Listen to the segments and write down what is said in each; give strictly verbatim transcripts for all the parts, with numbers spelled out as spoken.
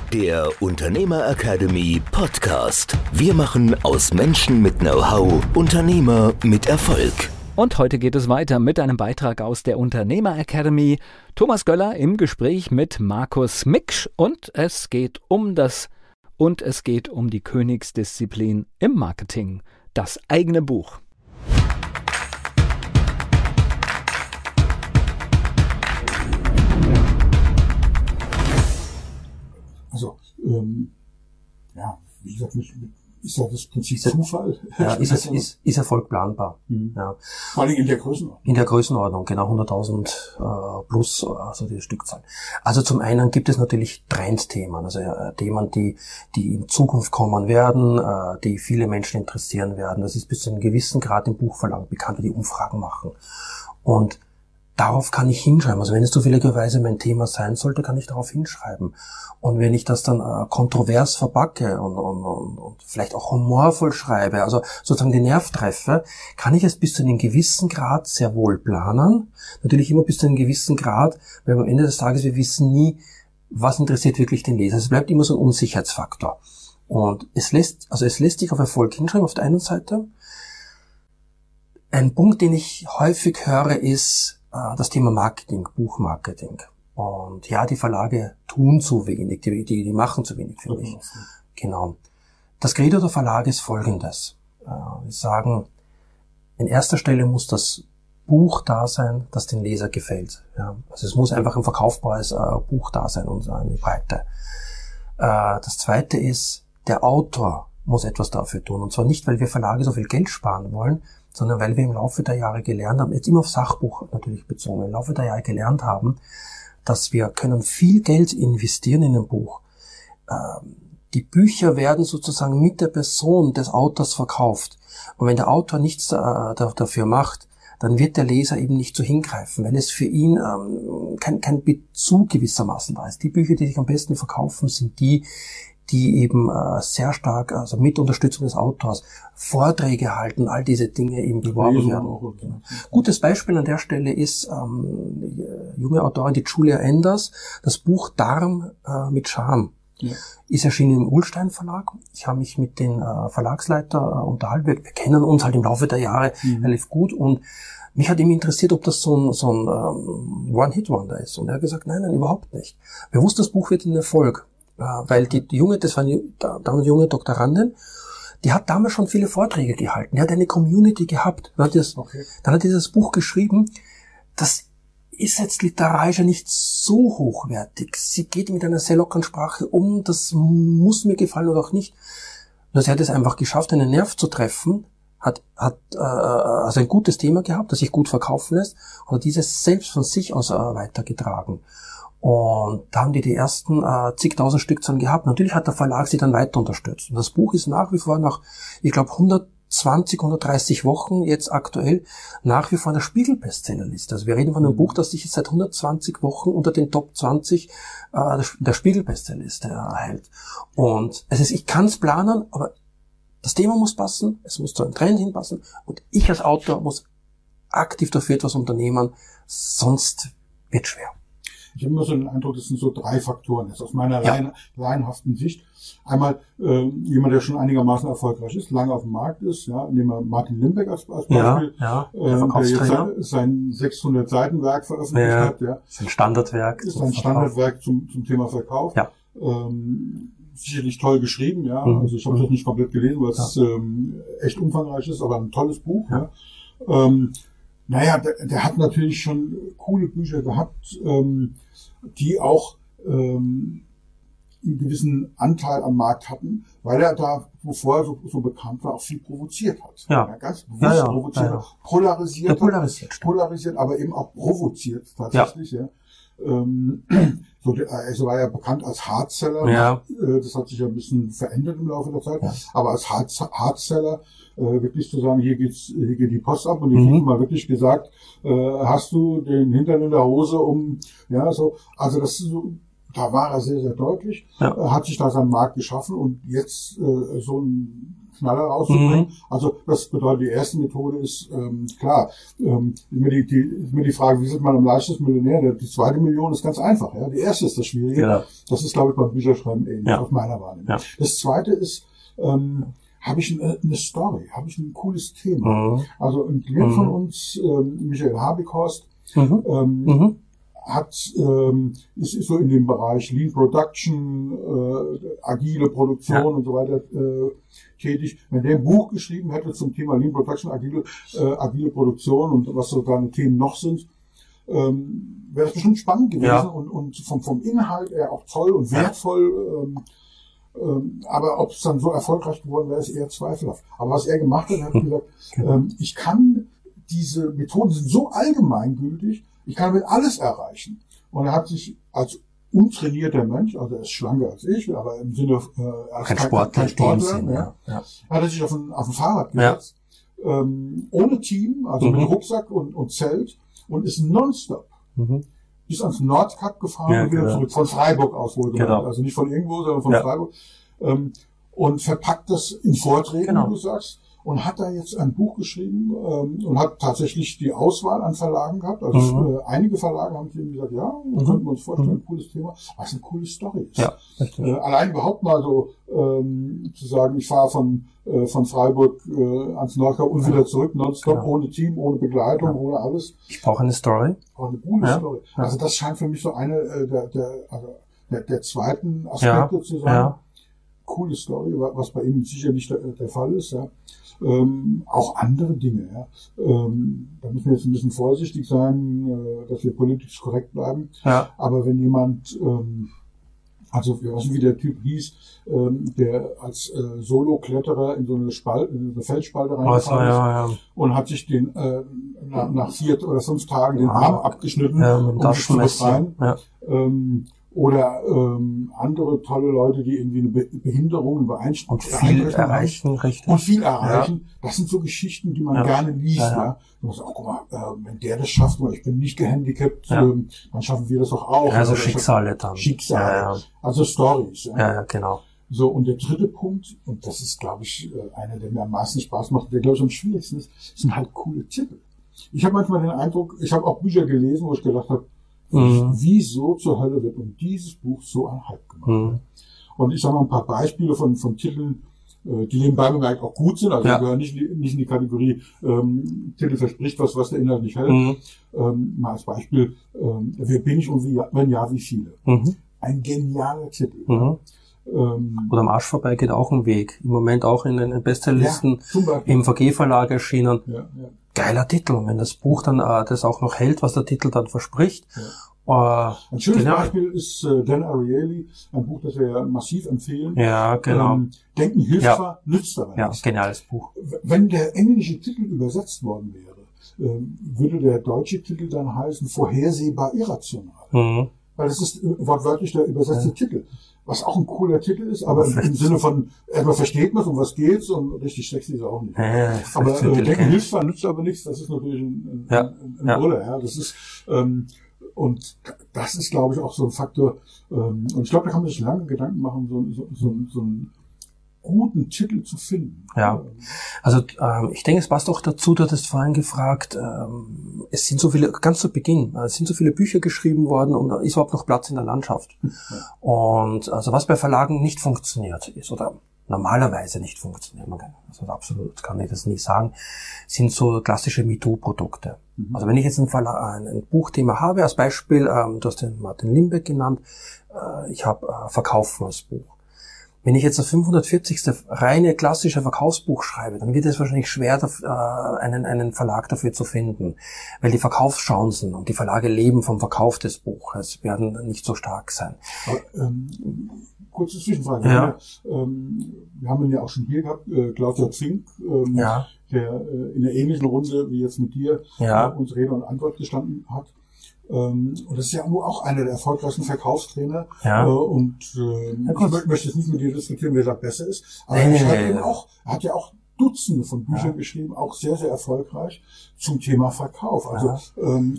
Der Unternehmer Academy Podcast. Wir machen aus Menschen mit Know-how Unternehmer mit Erfolg. Und heute geht es weiter mit einem Beitrag aus der Unternehmer Academy. Thomas Göller im Gespräch mit Markus Miksch und es geht um das und es geht um die Königsdisziplin im Marketing, das eigene Buch. Also, ähm, ja, wie gesagt, mit, mit, ist ja das Prinzip ist Zufall. Ja, ist, es, ist, ist Erfolg planbar. Mhm. Ja. Vor allem in der Größenordnung. In der Größenordnung, genau, hunderttausend äh, plus, also die Stückzahl. Also zum einen gibt es natürlich Trendthemen, also äh, Themen, die die in Zukunft kommen werden, äh, die viele Menschen interessieren werden. Das ist bis zu einem gewissen Grad im Buchverlag bekannt, wie die Umfragen machen. Und darauf kann ich hinschreiben. Also wenn es zufälligerweise mein Thema sein sollte, kann ich darauf hinschreiben. Und wenn ich das dann äh, kontrovers verpacke und, und, und, und vielleicht auch humorvoll schreibe, also sozusagen den Nerv treffe, kann ich es bis zu einem gewissen Grad sehr wohl planen. Natürlich immer bis zu einem gewissen Grad, weil am Ende des Tages, wir wissen nie, was interessiert wirklich den Leser. Es bleibt immer so ein Unsicherheitsfaktor. Und es lässt, also es lässt sich auf Erfolg hinschreiben auf der einen Seite. Ein Punkt, den ich häufig höre, ist das Thema Marketing, Buchmarketing. Und ja, die Verlage tun zu wenig, die, die, die machen zu wenig für mich. Genau. Das Credo der Verlage ist folgendes. Wir sagen, in erster Stelle muss das Buch da sein, das den Leser gefällt. Ja, also es muss einfach ein verkaufbares äh, Buch da sein und eine Breite. Äh, das zweite ist, der Autor muss etwas dafür tun. Und zwar nicht, weil wir Verlage so viel Geld sparen wollen, sondern weil wir im Laufe der Jahre gelernt haben, jetzt immer auf Sachbuch natürlich bezogen, im Laufe der Jahre gelernt haben, dass wir können viel Geld investieren in ein Buch. Die Bücher werden sozusagen mit der Person des Autors verkauft. Und wenn der Autor nichts dafür macht, dann wird der Leser eben nicht so hingreifen, weil es für ihn kein, kein Bezug gewissermaßen da ist. Die Bücher, die sich am besten verkaufen, sind die, die eben äh, sehr stark, also mit Unterstützung des Autors, Vorträge halten, all diese Dinge eben beworben werden. Auch, ja. Gutes Beispiel an der Stelle ist ähm, die junge Autorin, die Julia Enders, das Buch Darm äh, mit Charme. Ja. Ist erschienen im Ullstein Verlag. Ich habe mich mit den äh, Verlagsleiter äh, unterhalten. Wir, wir kennen uns halt im Laufe der Jahre mhm. relativ gut und mich hat eben interessiert, ob das so ein, so ein ähm, One-Hit-Wonder ist. Und er hat gesagt, nein, nein, überhaupt nicht. Wir wussten, das Buch wird ein Erfolg. Weil die, die junge, das war eine damals junge Doktorandin, die hat damals schon viele Vorträge gehalten. Die hat eine Community gehabt. Dann hat, das, okay. dann hat dieses Buch geschrieben. Das ist jetzt literarisch ja nicht so hochwertig. Sie geht mit einer sehr lockeren Sprache um. Das muss mir gefallen oder auch nicht. Nur sie hat es einfach geschafft, einen Nerv zu treffen. Hat, hat äh, also ein gutes Thema gehabt, das sich gut verkaufen lässt. Und dieses selbst von sich aus äh, weitergetragen. Und da haben die die ersten äh, zigtausend Stückzahlen gehabt. Natürlich hat der Verlag sie dann weiter unterstützt. Und das Buch ist nach wie vor nach, ich glaube, hundertzwanzig, hundertdreißig Wochen jetzt aktuell nach wie vor in der Spiegel-Bestsellerliste. Also wir reden von einem Buch, das sich jetzt seit hundertzwanzig Wochen unter den Top zwanzig äh, der Spiegel-Bestsellerliste erhält. Und es ist, ich kann es planen, aber das Thema muss passen, es muss zu einem Trend hinpassen und ich als Autor muss aktiv dafür etwas unternehmen, sonst wird schwer. Ich habe immer so den Eindruck, das sind so drei Faktoren jetzt aus meiner ja. lein, laienhaften Sicht. Einmal äh, jemand, der schon einigermaßen erfolgreich ist, lange auf dem Markt ist, ja, nehmen wir Martin Limbeck als, als Beispiel, ja, ja, der, äh, der jetzt sein, sein sechshundert Seiten Werk veröffentlicht ja, hat. Ja. Das ist ein Standardwerk. Ist ein Standardwerk zum, zum Thema Verkauf. Ja. Ähm, sicherlich toll geschrieben, ja. Mhm. Also ich habe das nicht komplett gelesen, weil es ja. ähm, echt umfangreich ist, aber ein tolles Buch. Ja. Ja. Ähm, Naja, der, der hat natürlich schon coole Bücher gehabt, ähm, die auch ähm, einen gewissen Anteil am Markt hatten, weil er da, bevor er so, so bekannt war, auch viel provoziert hat. Ja. Ja, ganz bewusst ja, ja, provoziert, ja, ja. polarisiert, ja, polarisiert, hat, polarisiert, aber eben auch provoziert tatsächlich. Ja. Ja. Ähm, so, der, er war ja bekannt als Hardseller. Ja. Das hat sich ja ein bisschen verändert im Laufe der Zeit. Ja. Aber als Hard, Hardseller äh, wirklich zu sagen, hier geht's, hier geht die Post ab und die mhm. mal wirklich gesagt, äh, hast du den Hintern in der Hose um, ja, so, also das ist so, da war er sehr, sehr deutlich, ja. äh, hat sich da seinen Markt geschaffen und jetzt äh, so ein Knaller rauszubringen. Mhm. Also das bedeutet, die erste Methode ist, ähm, klar, ähm, immer die, die, immer die Frage, wie wird man am leichtesten Millionär? Die zweite Million ist ganz einfach. Ja, die erste ist das Schwierige. Ja. Das ist, glaube ich, beim Bücherschreiben ähnlich, Ja. auf meiner Wahrnehmung. Ja. Das zweite ist, ähm, habe ich eine, eine Story, habe ich ein cooles Thema. Mhm. Also ein Klient Mhm. von uns, ähm, Michael Habighorst, Mhm. ähm, Mhm. hat ähm, ist, ist so in dem Bereich Lean Production, äh, agile Produktion Ja. und so weiter äh, tätig. Wenn der ein Buch geschrieben hätte zum Thema Lean Production, agile, äh, agile Produktion und was so seine Themen noch sind, ähm, wäre das bestimmt spannend gewesen Ja. und, und vom, vom Inhalt her auch toll und wertvoll. Ähm, ähm, aber ob es dann so erfolgreich geworden wäre, ist eher zweifelhaft. Aber was er gemacht hat, hat gesagt, ähm, ich kann diese Methoden sind so allgemeingültig, ich kann damit alles erreichen. Und er hat sich als untrainierter Mensch, also er ist schlanker als ich, aber im Sinne äh, als Kein Sportler, kein Sportler, in dem Sinn, ja, ja. Ja. hat er sich auf ein, auf ein Fahrrad Ja. gesetzt, ähm, ohne Team, also Mhm. mit Rucksack und, und Zelt und ist nonstop Mhm. bis ans Nordkap gefahren Ja, und wieder genau. zurück. Von Freiburg aus wohlgemerkt. Genau. Also nicht von irgendwo, sondern von Ja. Freiburg. Ähm, und verpackt das in Vorträgen, Genau. wie du sagst. Und hat da jetzt ein Buch geschrieben ähm, und hat tatsächlich die Auswahl an Verlagen gehabt. Also Mhm. äh, einige Verlage haben zu ihm gesagt, ja, Mhm. könnten wir uns vorstellen, Mhm. ein cooles Thema, was eine coole Story ist. Ja, richtig. Äh, allein überhaupt mal so ähm, zu sagen, ich fahre von äh, von Freiburg äh, ans Nordkap und wieder zurück, nonstop, Genau. ohne Team, ohne Begleitung, Ja. ohne alles. Ich brauche eine Story. Aber eine coole Ja. Story. Ja. Also das scheint für mich so eine äh, der, der, also der, der zweiten Aspekte Ja. zu sein. Ja. Coole Story, wa- was bei ihm sicher nicht der, der Fall ist. Ja. Ähm, auch andere Dinge. Ja. Ähm, da müssen wir jetzt ein bisschen vorsichtig sein, äh, dass wir politisch korrekt bleiben. Ja. Aber wenn jemand, ähm, also ich weiß nicht, wie der Typ hieß, ähm, der als äh, Solo-Kletterer in so eine Spalte, in so eine Felsspalte Also, reingefallen ist ja, ja. und hat sich den äh, nach, nach vier oder fünf Tagen den Ja. Arm abgeschnitten, Ja, mit dem um sich zu Taschenmesser. befreien. Ja. Ähm, oder ähm, andere tolle Leute, die irgendwie eine Be Behinderung, eine Beeinschränkung Und viel erreichen, richtig. und viel erreichen. Das sind so Geschichten, die man Ja. gerne liest. Ja, Ja, ja. Du musst auch, guck mal, äh, wenn der das schafft, ich bin nicht gehandicapt, Ja. ähm, dann schaffen wir das doch auch. Also Oder Schicksale dann. Schicksale. Ja, ja. Also Stories. Ja. Ja, ja, genau. So, und der dritte Punkt, und das ist, glaube ich, äh, einer, der mir am meisten Spaß macht, der, glaube ich, am schwierigsten ist, sind halt coole Titel. Ich habe manchmal den Eindruck, ich habe auch Bücher gelesen, wo ich gedacht habe, Mhm. wieso zur Hölle wird um dieses Buch so ein Hype gemacht? Mhm. Und ich sage mal ein paar Beispiele von, von Titeln, äh, die nebenbei bemerkt auch gut sind, also Ja. die gehören nicht, in die- nicht in die Kategorie ähm, Titel verspricht was, was der Inhalt nicht hält. Mhm. Ähm, mal als Beispiel, ähm, wer bin ich und wie, wenn ja, wie viele? Mhm. Ein genialer Titel. Mhm. Ähm, Oder am Arsch vorbei geht auch ein Weg. Im Moment auch in den Bestsellerlisten ja, zum Beispiel. im V G-Verlag erschienen. Ja, ja. Geiler Titel. Und wenn das Buch dann äh, das auch noch hält, was der Titel dann verspricht. Ja. Äh, Ein schönes genau. Beispiel ist äh, Dan Ariely, ein Buch, das wir ja massiv empfehlen. Ja, genau. Ähm, Denken hilft Ja. zwar, nützt aber Ja, nichts. geniales Buch. Wenn der englische Titel übersetzt worden wäre, ähm, würde der deutsche Titel dann heißen vorhersehbar irrational. Mhm. Weil das ist äh, wortwörtlich der übersetzte Ja. Titel. Was auch ein cooler Titel ist, aber im, im Sinne von, erstmal versteht man, um was geht's und richtig sexy ist er auch nicht. Ja, ja, aber das äh, Titel Denken kenn ich. hilft zwar, nützt aber nichts, das ist natürlich ein, ein, Ja. ein, ein Ja. Brüller. Ja. Das ist, ähm, und das ist, glaube ich, auch so ein Faktor. Ähm, und ich glaube, da kann man sich lange Gedanken machen, so, so, so, so einen guten Titel zu finden. Ja. Also ähm, ich denke, es passt auch dazu, du hattest vorhin gefragt, ähm, es sind so viele, ganz zu Beginn, äh, es sind so viele Bücher geschrieben worden und da ist überhaupt noch Platz in der Landschaft. Ja. Und also was bei Verlagen nicht funktioniert ist oder normalerweise nicht funktioniert, man kann, also absolut kann ich das nicht sagen, sind so klassische MeToo-Produkte. Mhm. Also wenn ich jetzt ein, Verla- ein, ein Buchthema habe, als Beispiel, ähm, du hast den Martin Limbeck genannt, äh, ich habe äh, Verkaufen als Buch. Wenn ich jetzt das fünfhundertvierzigste reine klassische Verkaufsbuch schreibe, dann wird es wahrscheinlich schwer, äh, einen, einen Verlag dafür zu finden, weil die Verkaufschancen und die Verlage leben vom Verkauf des Buches, werden nicht so stark sein. Aber, ähm, kurze Zwischenfrage. Ja. Wir, haben ja, ähm, wir haben ihn ja auch schon hier gehabt, äh, Claudia Zink, ähm, Ja. der äh, in der ähnlichen Runde wie jetzt mit dir Ja. äh, uns Rede und Antwort gestanden hat. Ähm, und das ist ja nur auch einer der erfolgreichsten Verkaufstrainer. Ja. Äh, und äh, Ja, ich gut. mö- möchte jetzt nicht mit dir diskutieren, wer da besser ist. Aber Nee, er nee, schreibt nee, eben nee. auch, er hat ja auch Dutzende von Büchern ja. geschrieben, auch sehr, sehr erfolgreich zum Thema Verkauf. Also ja. ähm,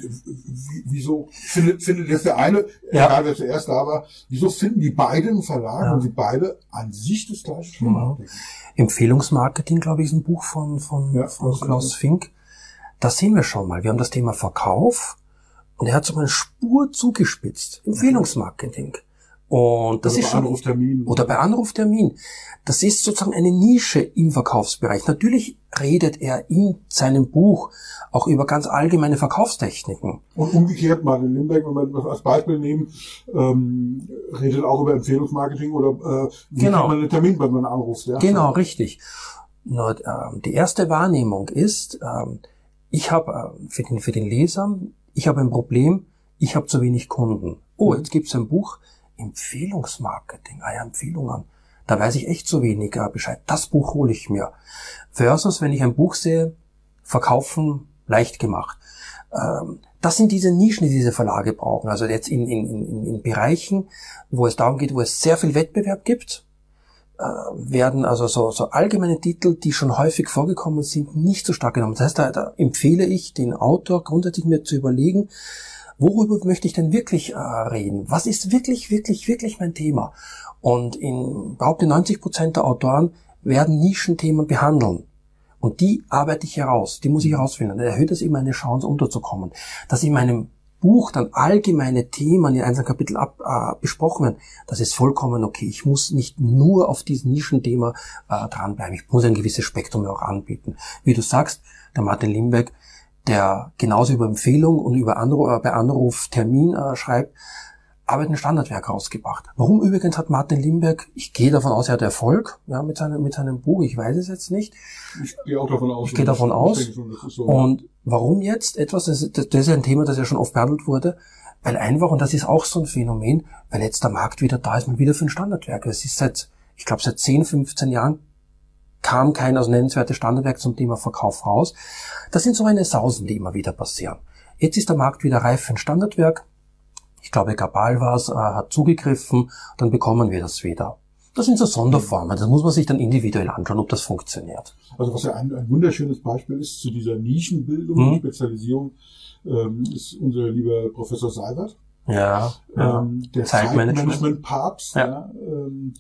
wieso findet, findet jetzt der eine, ja. egal wer zuerst da war, wieso finden die beiden einen Verlag ja. und sie beide an sich das gleiche Thema? Mhm. Empfehlungsmarketing, glaube ich, ist ein Buch von, von, ja, von Klaus Fink. Das sehen wir schon mal. Wir haben das Thema Verkauf und er hat so eine Spur zugespitzt. Empfehlungsmarketing. Und das oder ist bei schon, Anruftermin. Oder bei Anruftermin. Das ist sozusagen eine Nische im Verkaufsbereich. Natürlich redet er in seinem Buch auch über ganz allgemeine Verkaufstechniken. Und umgekehrt, Martin Limbeck, wenn wir das als Beispiel nehmen, ähm, redet auch über Empfehlungsmarketing oder äh, wie genau. kriegt man einen Termin, wenn man anruft. Ja? Genau, richtig. Nur, äh, die erste Wahrnehmung ist, äh, ich habe äh, für den, für den Leser, ich habe ein Problem, ich habe zu wenig Kunden. Oh, jetzt gibt's ein Buch, Empfehlungsmarketing, ah ja, Empfehlungen. Da weiß ich echt zu wenig äh, Bescheid. Das Buch hole ich mir. Versus, wenn ich ein Buch sehe, Verkaufen leicht gemacht. Ähm, das sind diese Nischen, die diese Verlage brauchen. Also jetzt in, in, in, in Bereichen, wo es darum geht, wo es sehr viel Wettbewerb gibt, äh, werden also so, so allgemeine Titel, die schon häufig vorgekommen sind, nicht so stark genommen. Das heißt, da, da empfehle ich den Autor grundsätzlich mir zu überlegen, worüber möchte ich denn wirklich äh, reden? Was ist wirklich, wirklich, wirklich mein Thema? Und in behaupte neunzig Prozent der Autoren werden Nischenthemen behandeln. Und die arbeite ich heraus, die muss ich herausfinden. Dann erhöht das eben meine Chance, unterzukommen. Dass in meinem Buch dann allgemeine Themen in einzelnen Kapiteln ab, äh, besprochen werden, das ist vollkommen okay. Ich muss nicht nur auf diesem Nischenthema äh, dranbleiben. Ich muss ein gewisses Spektrum auch anbieten. Wie du sagst, der Martin Limbeck, der genauso über Empfehlung und über Anruf, äh, bei Anruf Termin äh, schreibt, arbeitet ein Standardwerk rausgebracht. Warum übrigens hat Martin Limbeck, ich gehe davon aus, er hat Erfolg ja, mit seinem mit seinem Buch, ich weiß es jetzt nicht. Ich gehe auch davon aus. Ich gehe davon aus. Schon, so. Und warum jetzt etwas, das, das ist ein Thema, das ja schon oft behandelt wurde, weil einfach, und das ist auch so ein Phänomen, weil jetzt der Markt wieder da ist, man wieder für ein Standardwerk. Es ist seit, ich glaube seit zehn, fünfzehn Jahren kam kein also nennenswertes Standardwerk zum Thema Verkauf raus. Das sind so eine Sausen, die immer wieder passieren. Jetzt ist der Markt wieder reif für ein Standardwerk. Ich glaube, Gabal war es, äh, hat zugegriffen, dann bekommen wir das wieder. Das sind so Sonderformen. Das muss man sich dann individuell anschauen, ob das funktioniert. Also was ja ein, ein wunderschönes Beispiel ist zu dieser Nischenbildung, mhm. Spezialisierung, ähm, ist unser lieber Professor Seibert. Ja. Ähm, der Zeitmanagement-Papst. Ja. Ja, ähm,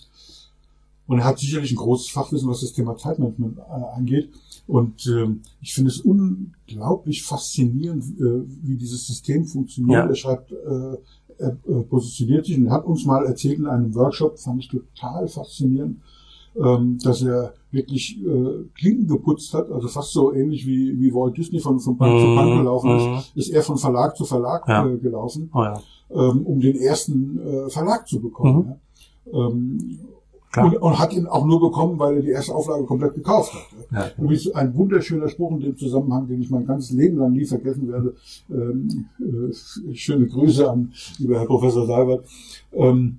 und er hat sicherlich ein großes Fachwissen, was das Thema Zeitmanagement äh, angeht. Und ähm, ich finde es unglaublich faszinierend, äh, wie dieses System funktioniert. Ja. Er schreibt, äh, er äh, positioniert sich und hat uns mal erzählt in einem Workshop, fand ich total faszinierend, ähm, dass er wirklich äh, Klinken geputzt hat, also fast so ähnlich wie, wie Walt Disney von, von Bank mm, zu Bank gelaufen mm. ist, ist er von Verlag zu Verlag ja. äh, gelaufen, oh, ja. ähm, um den ersten äh, Verlag zu bekommen. Mhm. Ja. Ähm, Und, und hat ihn auch nur bekommen, weil er die erste Auflage komplett gekauft hat. Ja. Übrigens ein wunderschöner Spruch in dem Zusammenhang, den ich mein ganzes Leben lang nie vergessen werde. Ähm, äh, schöne Grüße an lieber Herr Professor Seibert. Ähm,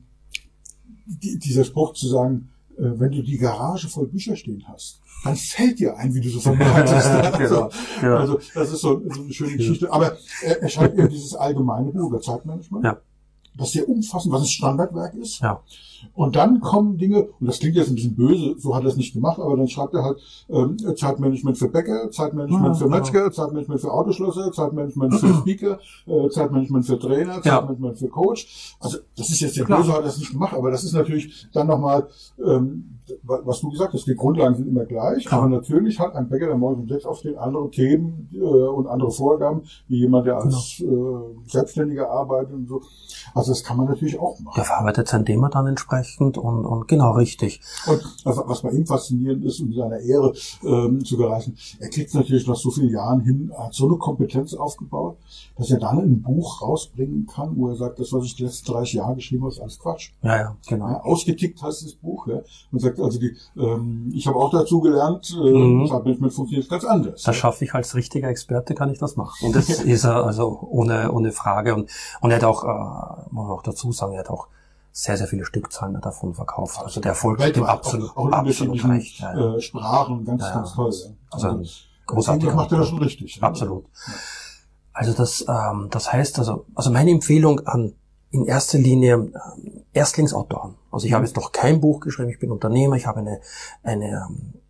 die, dieser Spruch zu sagen, äh, wenn du die Garage voll Bücher stehen hast, dann fällt dir ein, wie du so verbreitest. also, ja. also das ist so, so eine schöne Geschichte. Aber er, er schreibt ja dieses allgemeine Buch über Zeitmanagement. Ja. Das sehr umfassend, was ein Standardwerk ist. Ja. Und dann kommen Dinge, und das klingt jetzt ein bisschen böse, so hat er es nicht gemacht, aber dann schreibt er halt ähm, Zeitmanagement für Bäcker, Zeitmanagement ja, für Metzger, ja. Zeitmanagement für Autoschlosser, Zeitmanagement für Speaker, äh, Zeitmanagement für Trainer, ja. Zeitmanagement für Coach. Also das ist jetzt sehr böse, hat er es nicht gemacht, aber das ist natürlich dann nochmal, ähm, was du gesagt hast, die Grundlagen sind immer gleich, ja. aber natürlich hat ein Bäcker, der morgens um sechs aufsteht, andere Themen äh, und andere Vorgaben, wie jemand, der als genau. äh, Selbstständiger arbeitet und so. Also das kann man natürlich auch machen. Der verarbeitet sein Thema dann entsprechend und, und genau richtig. Und was bei ihm faszinierend ist, um seiner Ehre ähm, zu gereichen, er kriegt natürlich nach so vielen Jahren hin, hat so eine Kompetenz aufgebaut, dass er dann ein Buch rausbringen kann, wo er sagt, das, was ich die letzten dreißig Jahre geschrieben habe, ist alles Quatsch. Ja, ja, genau. Ja, ausgetickt heißt das Buch. Ja, und sagt, also die, ähm, ich habe auch dazu gelernt, äh, mhm. Zeitmanagement funktioniert ganz anders. Das ja. schaffe ich als richtiger Experte, kann ich das machen. Und das ist er also ohne ohne Frage. Und, und er hat auch, äh, muss man auch dazu sagen, er hat auch sehr, sehr viele Stückzahlen davon verkauft. Also der Erfolg stimmt absolut, auch, auch in absolut recht. Ja, ja. Äh, Sprachen, ganz, ja, ganz toll. Ja. Also ein großartiger. Das macht er das schon richtig. Ja. Absolut. Ja. Also das, ähm, das heißt, also, also meine Empfehlung an in erster Linie ähm, Erstlingsautoren. Also ich habe jetzt noch kein Buch geschrieben, ich bin Unternehmer, ich habe eine, eine ähm,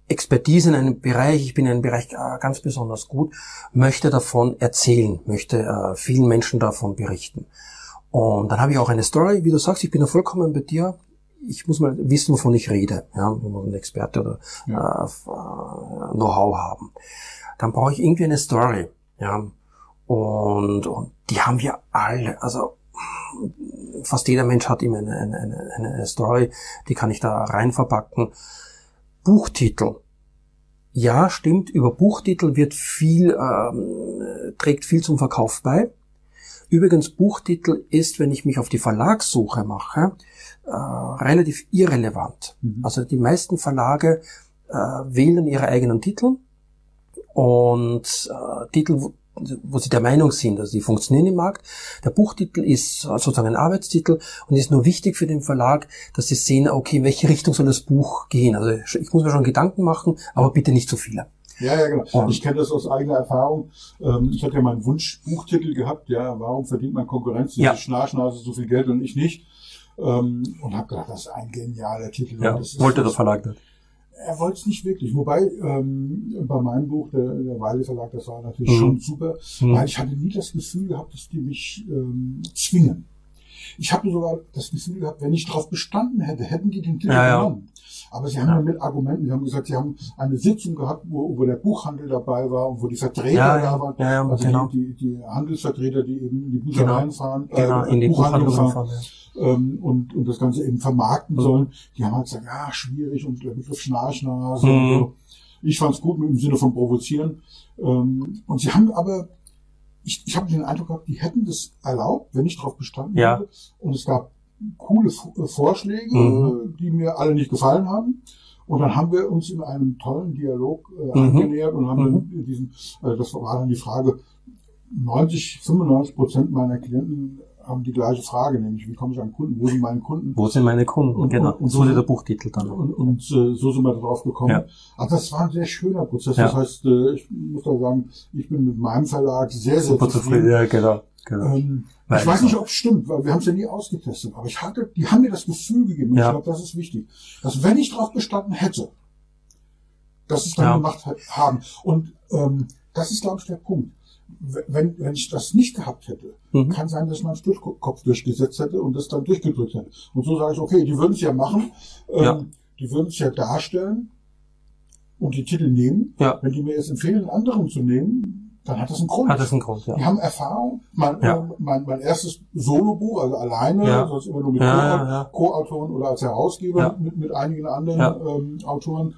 Expertise in einem Bereich, ich bin in einem Bereich ganz besonders gut, möchte davon erzählen, möchte äh, vielen Menschen davon berichten. Und dann habe ich auch eine Story, wie du sagst, ich bin da vollkommen bei dir. Ich muss mal wissen, wovon ich rede, ja, muss ein Experte oder ja. äh, Know-how haben. Dann brauche ich irgendwie eine Story, ja, und, und die haben wir alle, also fast jeder Mensch hat immer eine, eine, eine, eine Story, die kann ich da rein verpacken. Buchtitel. Ja, stimmt, über Buchtitel wird viel, ähm, trägt viel zum Verkauf bei. Übrigens, Buchtitel ist, wenn ich mich auf die Verlagssuche mache, äh, relativ irrelevant. Mhm. Also die meisten Verlage äh, wählen ihre eigenen Titel und äh, Titel, wo, wo sie der Meinung sind, also die funktionieren im Markt. Der Buchtitel ist sozusagen ein Arbeitstitel und ist nur wichtig für den Verlag, dass sie sehen, okay, in welche Richtung soll das Buch gehen. Also ich muss mir schon Gedanken machen, aber bitte nicht zu viele. Ja, ja, genau. Und ich kenne das aus eigener Erfahrung. Ich hatte ja meinen Wunschbuchtitel gehabt, ja, warum verdient mein Konkurrenz, diese ja. Schnarchnase, so viel Geld und ich nicht? Und habe gedacht, das ist ein genialer Titel. Ja, das wollte der Verlag nicht. Er wollte es nicht wirklich. Wobei ähm, bei meinem Buch, der, der Weile Verlag, das war natürlich mhm. schon super, mhm. weil ich hatte nie das Gefühl gehabt, dass die mich ähm, zwingen. Ich habe sogar das Gefühl gehabt, wenn ich darauf bestanden hätte, hätten die den Titel ja, genommen. Ja. Aber sie haben ja mit Argumenten, sie haben gesagt, sie haben eine Sitzung gehabt, wo, wo der Buchhandel dabei war und wo die Vertreter ja, da waren, ja, ja, also genau. die, die, die Handelsvertreter, die eben in die Büchereien genau. fahren, genau, äh, in die Buchhandlungen fahren, fahren ja. ähm, und, und das Ganze eben vermarkten mhm. sollen. Die haben halt gesagt, ja, schwierig und der Begriff Schnarchnase mhm. und so. Ich fand's gut im Sinne von provozieren. Ähm, und sie haben aber, ich, ich habe den Eindruck gehabt, die hätten das erlaubt, wenn ich darauf bestanden ja. hätte. Und es gab coole Vorschläge, mhm. die mir alle nicht gefallen haben. Und dann haben wir uns in einem tollen Dialog äh, mhm. angenähert und haben mhm. dann diesen, äh, das war dann die Frage, neunzig, fünfundneunzig Prozent meiner Klienten haben die gleiche Frage, nämlich wie komme ich an Kunden, wo sind meine Kunden? Wo sind meine Kunden, und, genau. Und, und so wurde der Buchtitel dann. Und, und äh, so sind wir darauf gekommen. Ja. Also das war ein sehr schöner Prozess. Ja. Das heißt, äh, ich muss da sagen, ich bin mit meinem Verlag sehr, sehr Super zufrieden. Ja, genau. genau. Ähm, ich weiß nicht, ob es stimmt, weil wir haben es ja nie ausgetestet, aber ich hatte, die haben mir das Gefühl gegeben, und ja. ich glaube, das ist wichtig, dass wenn ich darauf bestanden hätte, dass es dann ja. gemacht haben. Und ähm, das ist, glaube ich, der Punkt. Wenn, wenn ich das nicht gehabt hätte, mhm. kann sein, dass ich meinen Stuhlkopf durchgesetzt hätte und das dann durchgedrückt hätte. Und so sage ich, okay, die würden es ja machen, ähm, ja. die würden es ja darstellen und die Titel nehmen. Ja. Wenn die mir jetzt empfehlen, einen anderen zu nehmen, dann hat das einen Grund. Hat das einen Grund, ja. Die haben Erfahrung. Mein, ja. äh, mein, mein erstes Solobuch, also alleine, ja. sonst immer nur mit ja, Co- ja, ja. Co-Autoren oder als Herausgeber ja. mit, mit einigen anderen ja. ähm, Autoren.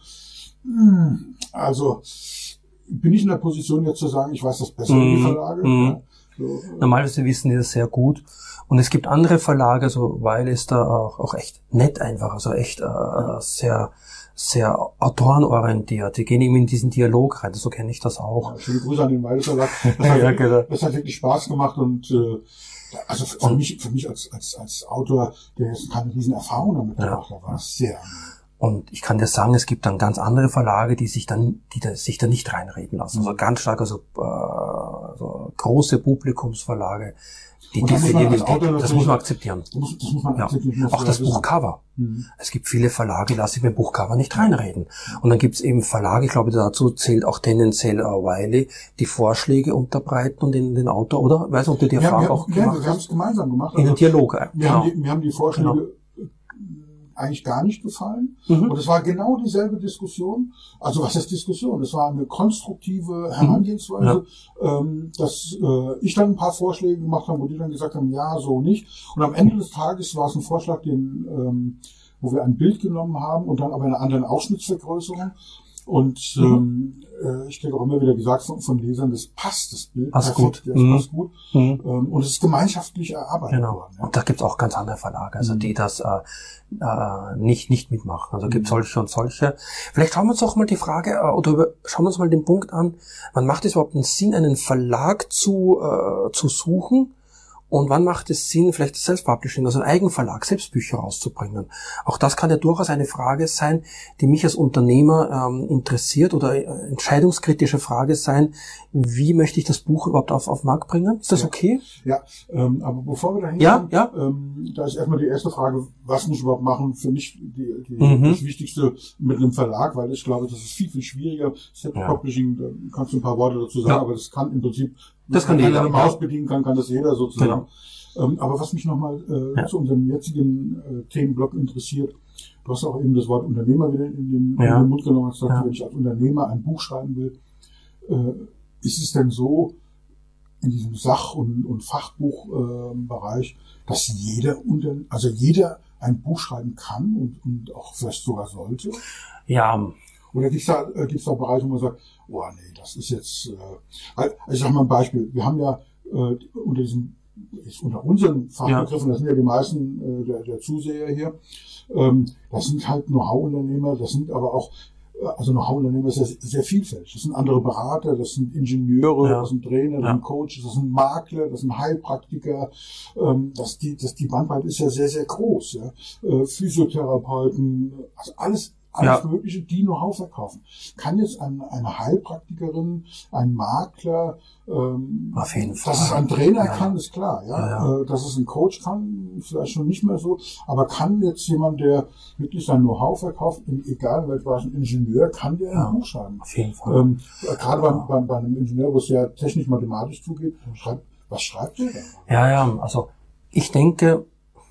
Hm, also bin ich in der Position jetzt zu sagen, ich weiß das besser mm, wie die Verlage. Mm. Ja. So, Normalerweise wissen die das sehr gut. Und es gibt andere Verlage, so weil ist da auch, auch echt nett einfach, also echt äh, ja. sehr sehr autorenorientiert. Die gehen eben in diesen Dialog rein. So kenne ich das auch. Ja, schöne Grüße an den Weile Verlag. Das, hat, ja, genau. das hat wirklich Spaß gemacht und äh, also für, für mich für mich als als als Autor, der jetzt keine riesen Erfahrung damit ja. gemacht hat, war es sehr. Und ich kann dir sagen, es gibt dann ganz andere Verlage, die sich dann, die da, sich da nicht reinreden lassen. Also ganz stark, also, äh, so große Publikumsverlage, die, die, die, die, die das muss man akzeptieren. Das muss, das muss man ja. akzeptieren. Auch das Buchcover. Mhm. Es gibt viele Verlage, die lassen sich mit Buchcover nicht reinreden. Und dann gibt es eben Verlage, ich glaube, dazu zählt auch tendenziell uh, Wiley, die Vorschläge unterbreiten und den, den Autor, oder? Weißt du, ob du die Erfahrung ja, auch ja, gemacht hast? Wir haben es gemeinsam gemacht. In den Dialog. Wir, genau. haben die, wir haben die Vorschläge genau. eigentlich gar nicht gefallen. Mhm. Und es war genau dieselbe Diskussion. Also was ist Diskussion? Es war eine konstruktive Herangehensweise, ja. ähm, dass äh, ich dann ein paar Vorschläge gemacht habe, wo die dann gesagt haben, ja, so nicht. Und am Ende des Tages war es ein Vorschlag, den, ähm, wo wir ein Bild genommen haben und dann aber eine andere Ausschnittsvergrößerung. Und ähm, äh, ich kriege auch immer wieder gesagt von, von Lesern, das passt, das Bild. Passt perfekt, gut. Das mhm. passt gut. Mhm. Ähm, und es ist gemeinschaftlich erarbeitet genau. worden. Ja. Und da gibt's auch ganz andere Verlage, also mhm. die das äh, äh, nicht nicht mitmachen. Also mhm. gibt solche und solche. Vielleicht schauen wir uns auch mal die Frage, äh, oder über, schauen wir uns mal den Punkt an, wann macht es überhaupt einen Sinn, einen Verlag zu äh, zu suchen Und wann macht es Sinn, vielleicht Self-Publishing, also ein Eigenverlag, Selbstbücher rauszubringen? Auch das kann ja durchaus eine Frage sein, die mich als Unternehmer ähm, interessiert oder äh, entscheidungskritische Frage sein, wie möchte ich das Buch überhaupt auf, auf den Markt bringen? Ist das ja. okay? Ja, ähm, aber bevor wir dahin ja, kommen, ja. Ähm, da ist erstmal die erste Frage, was muss ich überhaupt machen? Für mich die, die, Mhm. das Wichtigste mit einem Verlag, weil ich glaube, das ist viel, viel schwieriger. Self-Publishing, da kannst du ein paar Worte dazu sagen, Ja. aber das kann im Prinzip, Das kann wenn jeder, einer eine ja. Maus bedienen kann, kann das jeder sozusagen. Genau. Ähm, aber was mich nochmal äh, Ja. zu unserem jetzigen äh, Themenblock interessiert, du hast auch eben das Wort Unternehmer wieder in den, Ja. in den Mund genommen und gesagt, Ja. wenn ich als Unternehmer ein Buch schreiben will, äh, ist es denn so in diesem Sach- und, und Fachbuchbereich, äh, dass jeder unter, also jeder ein Buch schreiben kann und, und auch vielleicht sogar sollte? Ja, Oder gibt es da, äh, gibt's da Bereiche, wo man sagt, oh nee, das ist jetzt, äh, also ich sage mal ein Beispiel, wir haben ja äh, unter diesem, ist unter unseren Fachbegriffen, das sind ja die meisten äh, der, der Zuseher hier, ähm, das sind halt Know-how-Unternehmer, das sind aber auch, äh, also Know-how-Unternehmer ist sehr, sehr vielfältig. Das sind andere Berater, das sind Ingenieure, Ja. das sind Trainer, das Ja. sind Coaches, das sind Makler, das sind Heilpraktiker, ähm, das, die, das, die Bandbreite ist ja sehr, sehr groß, ja. Äh, Physiotherapeuten, also alles, alles Ja. Mögliche, die Know-how verkaufen. Kann jetzt eine, eine Heilpraktikerin, ein Makler, ähm, Auf jeden Fall. dass es ein Trainer Ja. kann, ist klar, ja. Ja, ja. Äh, dass es ein Coach kann, vielleicht schon nicht mehr so, aber kann jetzt jemand, der wirklich sein Know-how verkauft, egal in welchem Bereich, ein Ingenieur, kann der Ja. ein Buch schreiben? auf jeden Fall. Ähm, gerade beim, beim, bei einem Ingenieur, wo es ja technisch-mathematisch zugeht, schreibt, was schreibt der denn? Ja, ja, also ich denke,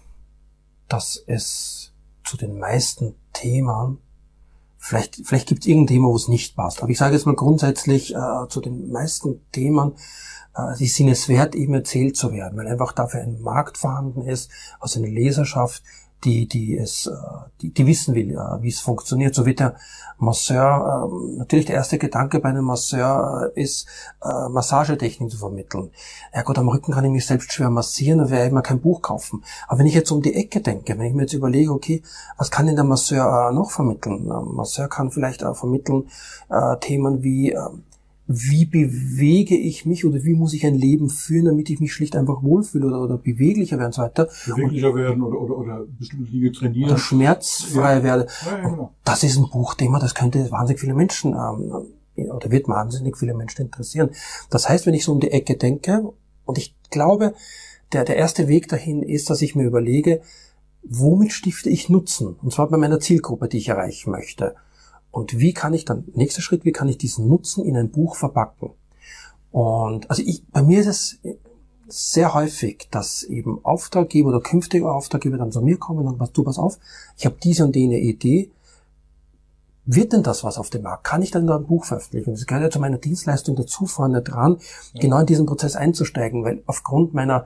dass es zu den meisten Themen, vielleicht, vielleicht gibt es irgendein Thema, wo es nicht passt, aber ich sage jetzt mal grundsätzlich, äh, zu den meisten Themen, äh, die sind es wert, eben erzählt zu werden, weil einfach dafür ein Markt vorhanden ist, also eine Leserschaft, die, die es, äh, die, die wissen will, äh, wie es funktioniert. So wird der Masseur, äh, natürlich der erste Gedanke bei einem Masseur äh, ist, äh, Massagetechnik zu vermitteln. Ja gut, am Rücken kann ich mich selbst schwer massieren, dann werde ich mal kein Buch kaufen. Aber wenn ich jetzt um die Ecke denke, wenn ich mir jetzt überlege, okay, was kann denn der Masseur äh, noch vermitteln? Der Masseur kann vielleicht äh, vermitteln äh, Themen wie, äh, wie bewege ich mich oder wie muss ich ein Leben führen, damit ich mich schlicht einfach wohlfühle oder, oder beweglicher werde und so weiter. Beweglicher werden oder, oder, oder bestimmte Dinge trainieren. Oder schmerzfrei Ja. werde. Ja, ja, genau. Das ist ein Buchthema, das könnte wahnsinnig viele Menschen, ähm, oder wird wahnsinnig viele Menschen interessieren. Das heißt, wenn ich so um die Ecke denke, und ich glaube, der, der erste Weg dahin ist, dass ich mir überlege, womit stifte ich Nutzen? Und zwar bei meiner Zielgruppe, die ich erreichen möchte. Und wie kann ich dann, nächster Schritt, wie kann ich diesen Nutzen in ein Buch verpacken? Und also ich, bei mir ist es sehr häufig, dass eben Auftraggeber oder künftige Auftraggeber dann zu mir kommen und sagen, du, pass auf, ich habe diese und jene Idee. Wird denn das was auf dem Markt? Kann ich dann da ein Buch veröffentlichen? Und das gehört ja zu meiner Dienstleistung dazu, vorne dran, ja. genau in diesen Prozess einzusteigen, weil aufgrund meiner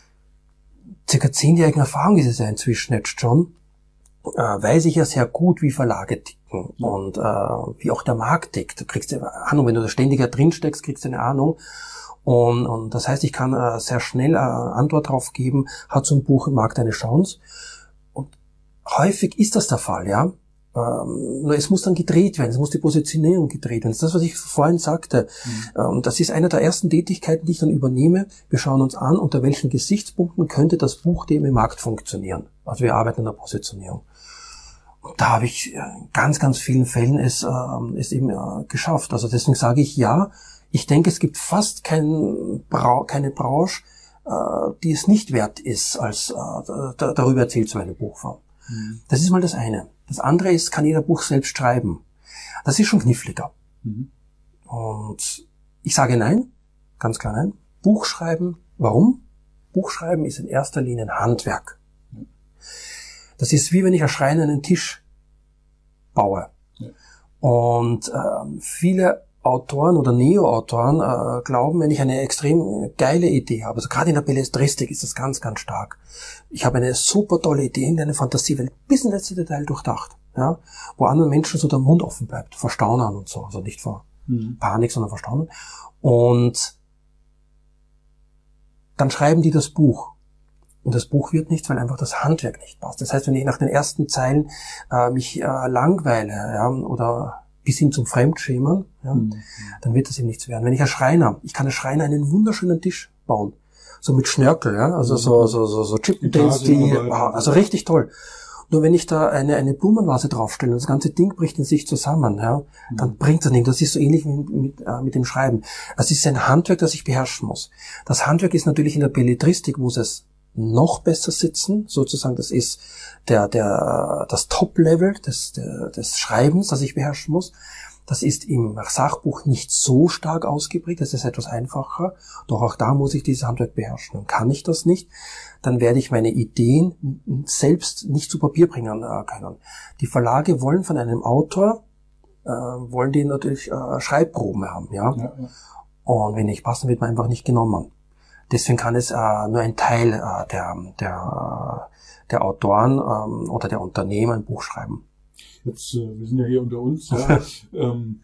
circa zehnjährigen Erfahrung ist es ja inzwischen jetzt schon, äh, weiß ich ja sehr gut, wie Verlage ticken ja. und äh, wie auch der Markt tickt. Du kriegst eine Ahnung, wenn du da ständiger drin steckst, kriegst du eine Ahnung. Und, und das heißt, ich kann äh, sehr schnell äh, Antwort drauf geben, hat so ein Buch im Markt eine Chance. Und häufig ist das der Fall, ja. Ähm, nur es muss dann gedreht werden, es muss die Positionierung gedreht werden. Das ist das, was ich vorhin sagte. Mhm. Ähm, das ist eine der ersten Tätigkeiten, die ich dann übernehme. Wir schauen uns an, unter welchen Gesichtspunkten könnte das Buch dem im Markt funktionieren. Also wir arbeiten an der Positionierung. Und da habe ich in ganz, ganz vielen Fällen es, äh, es eben äh, geschafft. Also deswegen sage ich ja, ich denke, es gibt fast kein Bra- keine Branche, äh, die es nicht wert ist, als äh, d- darüber erzählt zu einer Buchform. Mhm. Das ist mal das eine. Das andere ist, kann jeder Buch selbst schreiben. Das ist schon kniffliger. Mhm. Und ich sage nein, ganz klar nein. Buch schreiben, warum? Buch schreiben ist in erster Linie ein Handwerk. Mhm. Das ist wie wenn ich als Schreiner einen Tisch baue. Ja. Und äh, viele Autoren oder Neo-Autoren äh, glauben, wenn ich eine extrem geile Idee habe, also gerade in der Belletristik ist das ganz, ganz stark. Ich habe eine super tolle Idee in eine Fantasiewelt bis ins letzte Detail durchdacht, ja, wo anderen Menschen so der Mund offen bleibt, vor Staunen und so, also nicht vor mhm. Panik, sondern vor Staunen. Und dann schreiben die das Buch. Und das Buch wird nichts, weil einfach das Handwerk nicht passt. Das heißt, wenn ich nach den ersten Zeilen äh, mich äh, langweile, ja, oder bis hin zum Fremdschämen, ja, mhm. dann wird das ihm nichts werden. Wenn ich als Schreiner, ich kann als Schreiner einen wunderschönen Tisch bauen, so mit Schnörkel, ja, also so, so, so, so Chippendales, die, also richtig toll. Nur wenn ich da eine, eine Blumenvase draufstelle und das ganze Ding bricht in sich zusammen, ja, dann mhm. bringt das nichts. Das ist so ähnlich wie mit, äh, mit dem Schreiben. Es ist ein Handwerk, das ich beherrschen muss. Das Handwerk ist natürlich in der Belletristik, muss es noch besser sitzen, sozusagen. Das ist der, der, das Top-Level des, der, des Schreibens, das ich beherrschen muss. Das ist im Sachbuch nicht so stark ausgeprägt, das ist etwas einfacher, doch auch da muss ich dieses Handwerk beherrschen. Und kann ich das nicht, dann werde ich meine Ideen selbst nicht zu Papier bringen können. Die Verlage wollen von einem Autor, äh, wollen die natürlich äh, Schreibproben haben, ja? Ja, ja. Und wenn nicht passen, wird man einfach nicht genommen. Deswegen kann es äh, nur ein Teil äh, der, der, der Autoren ähm, oder der Unternehmer ein Buch schreiben. Jetzt, äh, wir sind ja hier unter uns, ja. ähm,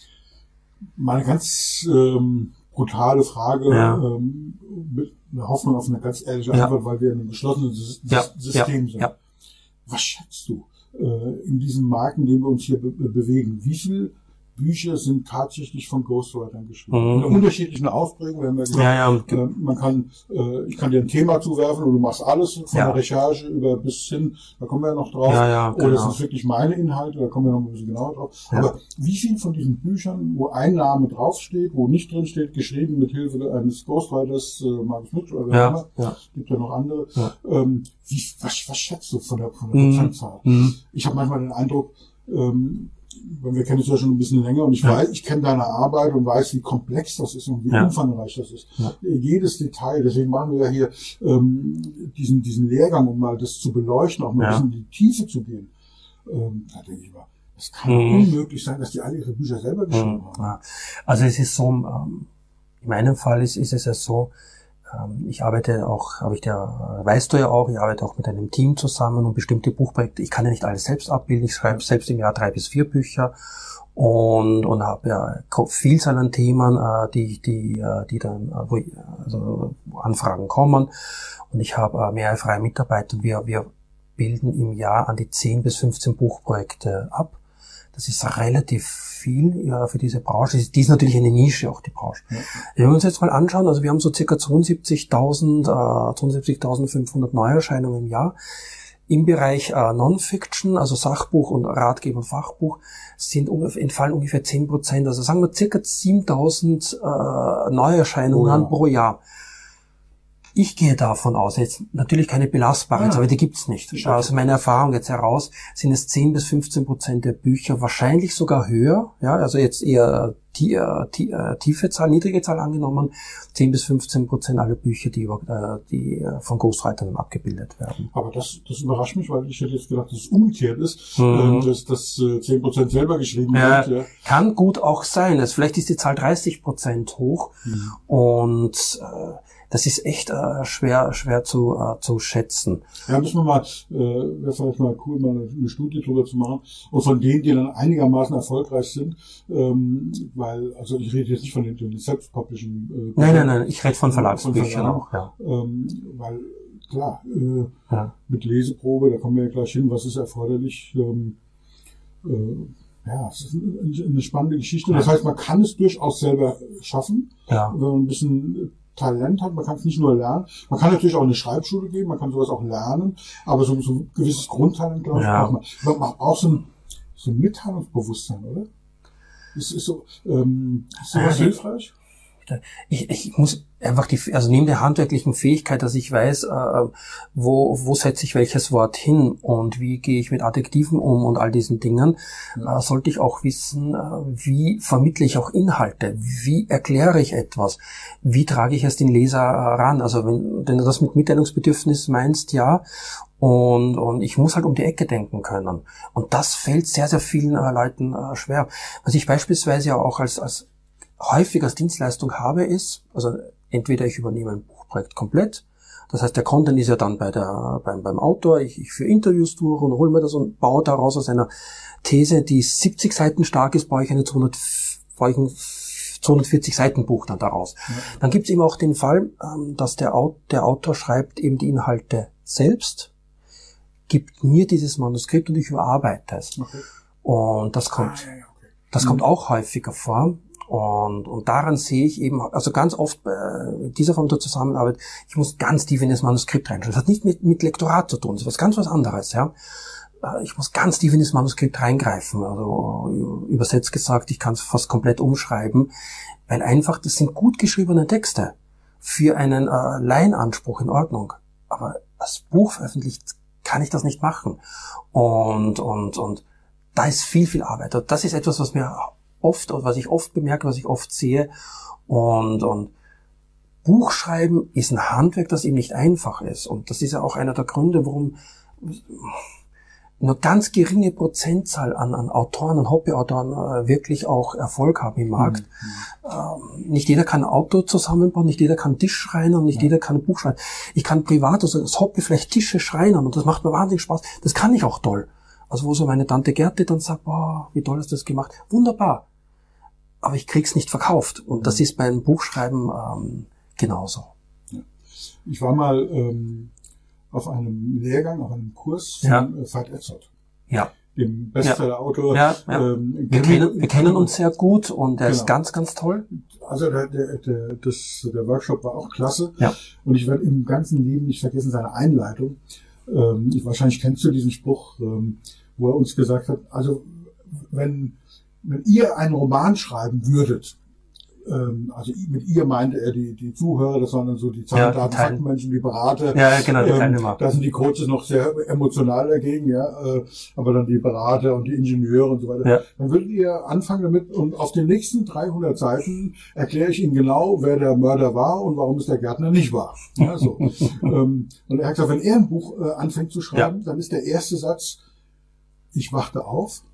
mal eine ganz ähm, brutale Frage, ja. ähm, mit einer Hoffnung auf eine ganz ehrliche ja. Antwort, weil wir in einem geschlossenen Sy ja. System ja. sind. Ja. Was schätzt du äh, in diesem Markt, in dem wir uns hier be bewegen? Wie viel Bücher sind tatsächlich von Ghostwritern geschrieben? Mhm. In unterschiedlichen Ausprägungen. Wir haben ja gesagt, ja, ja. Äh, man kann, äh, ich kann dir ein Thema zuwerfen und du machst alles von ja. der Recherche über bis hin, da kommen wir ja noch drauf. Ja, ja, Oder genau. es sind wirklich meine Inhalte, da kommen wir noch ein bisschen genauer drauf. Ja. Aber wie viel von diesen Büchern, wo ein Name draufsteht, wo nicht drin steht, geschrieben mit Hilfe eines Ghostwriters, äh, Markus Mitch oder wer ja. immer, ja. gibt ja noch andere, ja. ähm, wie, was, was schätzt du von der, von der mhm. Prozentzahl? Mhm. Ich habe manchmal den Eindruck, ähm, wir kennen uns ja schon ein bisschen länger und ich ja. weiß, ich kenne deine Arbeit und weiß, wie komplex das ist und wie ja. umfangreich das ist. Ja. Jedes Detail, deswegen machen wir ja hier ähm, diesen diesen Lehrgang, um mal das zu beleuchten, auch mal ja. ein bisschen in die Tiefe zu gehen. Ähm, da denke ich mal, es kann mhm. unmöglich sein, dass die alle ihre Bücher selber geschrieben mhm. haben. Ja. Also es ist so, ähm, in meinem Fall ist, ist es ja so, ich arbeite auch, habe ich der, weißt du ja auch, ich arbeite auch mit einem Team zusammen und bestimmte Buchprojekte. Ich kann ja nicht alles selbst abbilden. Ich schreibe selbst im Jahr drei bis vier Bücher und und habe ja Vielzahl an Themen, die die die dann wo also Anfragen kommen. Und ich habe mehrere freie Mitarbeiter. Wir wir bilden im Jahr an die zehn bis fünfzehn Buchprojekte ab. Das ist relativ viel ja, für diese Branche. Die ist natürlich eine Nische, auch die Branche. Ja. Wenn wir uns jetzt mal anschauen, also wir haben so circa zweiundsiebzigtausend, äh, zweiundsiebzigtausendfünfhundert Neuerscheinungen im Jahr. Im Bereich äh, Non-Fiction, also Sachbuch und Ratgeber und Fachbuch, sind ungefähr, entfallen ungefähr zehn Prozent. Also sagen wir circa siebentausend äh, Neuerscheinungen oh ja. pro Jahr. Ich gehe davon aus, jetzt natürlich keine belastbare, ja. aber die gibt's nicht. Aus also meiner Erfahrung jetzt heraus sind es zehn bis fünfzehn Prozent der Bücher, wahrscheinlich sogar höher, ja, also jetzt eher die, die, tiefe Zahl, niedrige Zahl angenommen, zehn bis fünfzehn Prozent aller Bücher, die, die von Ghostwritern abgebildet werden. Aber das, das überrascht mich, weil ich hätte jetzt gedacht, dass es umgekehrt ist, mhm. dass, dass zehn Prozent selber geschrieben ja, wird. Ja. Kann gut auch sein. Also vielleicht ist die Zahl dreißig Prozent hoch mhm. und äh, das ist echt äh, schwer schwer zu äh, zu schätzen. Ja, müssen wir mal, äh, wäre vielleicht mal cool, mal eine, eine Studie drüber zu machen. Und von denen, die dann einigermaßen erfolgreich sind, ähm, weil, also ich rede jetzt nicht von den, den Self-Publishing. Äh, nein, nein, nein, ich rede von Verlagsbüchern von auch, ja. Ähm, weil, klar, äh, ja. mit Leseprobe, da kommen wir ja gleich hin, was ist erforderlich. Ähm, äh, ja, es ist eine, eine spannende Geschichte. Ja. Das heißt, man kann es durchaus selber schaffen, ja. wenn man ein bisschen Talent hat, man kann es nicht nur lernen. Man kann natürlich auch eine Schreibschule geben, man kann sowas auch lernen, aber so, so ein gewisses Grundtalent, glaube ich, ja. braucht man. Man braucht so ein, so ein Mitteilungsbewusstsein, oder? Ist, ist so, ähm, ist sowas ja, hilfreich? Ich, ich muss einfach die, also neben der handwerklichen Fähigkeit, dass ich weiß, äh, wo, wo setze ich welches Wort hin und wie gehe ich mit Adjektiven um und all diesen Dingen, ja. äh, sollte ich auch wissen, äh, wie vermittle ich auch Inhalte, wie erkläre ich etwas, wie trage ich es den Leser äh, ran. Also wenn, wenn du das mit Mitteilungsbedürfnis meinst, ja, und, und ich muss halt um die Ecke denken können. Und das fällt sehr, sehr vielen äh, Leuten äh, schwer. Was ich beispielsweise ja auch als, als häufig als Dienstleistung habe, ist, also entweder ich übernehme ein Buchprojekt komplett, das heißt, der Content ist ja dann bei der, beim, beim Autor, ich, ich führe Interviews durch und hole mir das und baue daraus aus einer These, die siebzig Seiten stark ist, baue ich eine zweihundertvierzig Seiten Buch dann daraus. Ja. Dann gibt es eben auch den Fall, dass der, der Autor schreibt eben die Inhalte selbst, gibt mir dieses Manuskript und ich überarbeite es. Okay. Und das kommt, ah, ja, okay. das mhm. kommt auch häufiger vor. Und, und daran sehe ich eben, also ganz oft bei dieser Form der Zusammenarbeit, ich muss ganz tief in das Manuskript reinschauen. Das hat nicht mit, mit Lektorat zu tun, das ist was ganz was anderes, ja. Ich muss ganz tief in das Manuskript reingreifen, also übersetzt gesagt, ich kann es fast komplett umschreiben, weil einfach, das sind gut geschriebene Texte für einen äh, Laienanspruch in Ordnung. Aber als Buch veröffentlicht kann ich das nicht machen. Und, und, und da ist viel, viel Arbeit. Und das ist etwas, was mir oft, was ich oft bemerke, was ich oft sehe. Und, und Buchschreiben ist ein Handwerk, das eben nicht einfach ist. Und das ist ja auch einer der Gründe, warum nur ganz geringe Prozentzahl an, an Autoren, an Hobbyautoren äh, wirklich auch Erfolg haben im Markt. Mhm. Ähm, nicht jeder kann ein Auto zusammenbauen, nicht jeder kann Tisch schreinern, nicht ja. jeder kann ein Buch schreiben. Ich kann privat, also das Hobby vielleicht Tische schreinern und das macht mir wahnsinnig Spaß. Das kann ich auch toll. Also wo so meine Tante Gerte dann sagt, boah, wie toll hast du das gemacht. Wunderbar. Aber ich krieg's nicht verkauft. Und mhm. das ist beim Buchschreiben ähm, genauso. Ja. Ich war mal ähm auf einem Lehrgang, auf einem Kurs von ja. Veit Edzard. Ja. Dem Bestseller-Autor. Ja, ja. Ähm, wir, kennen, wir kennen uns sehr gut und er genau. ist ganz, ganz toll. Also der, der, der, das, der Workshop war auch klasse. Ja. Und ich werde im ganzen Leben nicht vergessen seine Einleitung. Ähm, ich, wahrscheinlich kennst du diesen Spruch, ähm, wo er uns gesagt hat, also wenn, wenn ihr einen Roman schreiben würdet, also mit ihr meinte er die, die Zuhörer, das waren dann so die Zahlen, Daten, Faktenmenschen, die Berater. Ja, genau, die Teilnehmer. Da sind die Coaches noch sehr emotional dagegen, ja, aber dann die Berater und die Ingenieure und so weiter. Ja. Dann würdet ihr anfangen damit und auf den nächsten dreihundert Seiten erkläre ich Ihnen genau, wer der Mörder war und warum es der Gärtner nicht war. Ja, so. Und er hat gesagt, wenn er ein Buch anfängt zu schreiben, ja. dann ist der erste Satz, ich wachte auf,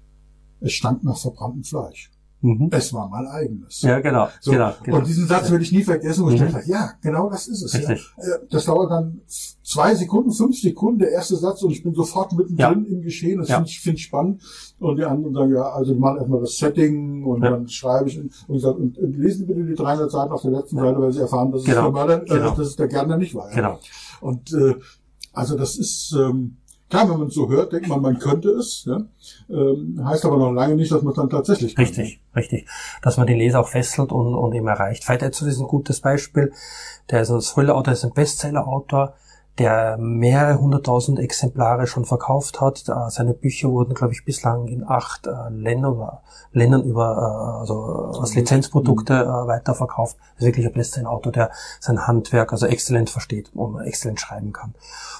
es stank nach verbranntem Fleisch. Mhm. Es war mein eigenes. Ja, genau, so. genau, genau. Und diesen Satz würde ich nie vergessen, wo ich mhm. dachte, ja, genau das ist es. Ja. Das dauert dann zwei Sekunden, fünf Sekunden, der erste Satz, und ich bin sofort mittendrin ja. im Geschehen. Das ja. finde ich, find ich spannend. Und die anderen sagen, ja, also die machen erstmal das Setting und ja. dann schreibe ich und, und, und, und lesen bitte die dreihundert Seiten auf der letzten ja. Seite, weil sie erfahren, dass, genau. es, der Mörder, äh, genau. dass es der Gärtner nicht war. Ja. Genau. Und äh, also das ist... Ähm, Klar, wenn man es so hört, denkt man, man könnte es. Ja? Ähm, heißt aber noch lange nicht, dass man es dann tatsächlich kann. Richtig, richtig. Dass man den Leser auch fesselt und, und ihm erreicht. Veit Edzard ist ein gutes Beispiel. Der ist ein Thriller-Autor, ist ein Bestseller-Autor, der mehrere hunderttausend Exemplare schon verkauft hat. Seine Bücher wurden, glaube ich, bislang in acht äh, Ländern, Ländern über äh, also als Lizenzprodukte äh, weiterverkauft. Das ist wirklich ein Bestseller-Autor, der sein Handwerk also exzellent versteht und exzellent schreiben kann.